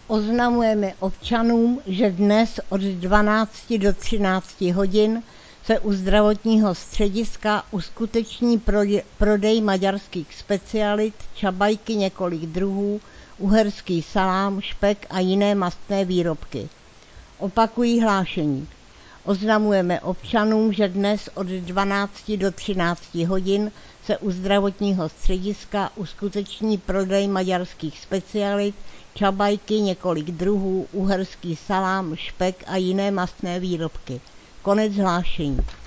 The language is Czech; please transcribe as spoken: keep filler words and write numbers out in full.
Oznamujeme občanům, že dnes od dvanácti do třinácti hodin se u zdravotního střediska uskuteční prodej maďarských specialit, čabajky několik druhů, uherský salám, špek a jiné mastné výrobky. Opakují hlášení. Oznamujeme občanům, že dnes od dvanácti do třinácti hodin se u zdravotního střediska uskuteční prodej maďarských specialit, čabajky několik druhů, uherský salám, špek a jiné mastné výrobky. Konec hlášení.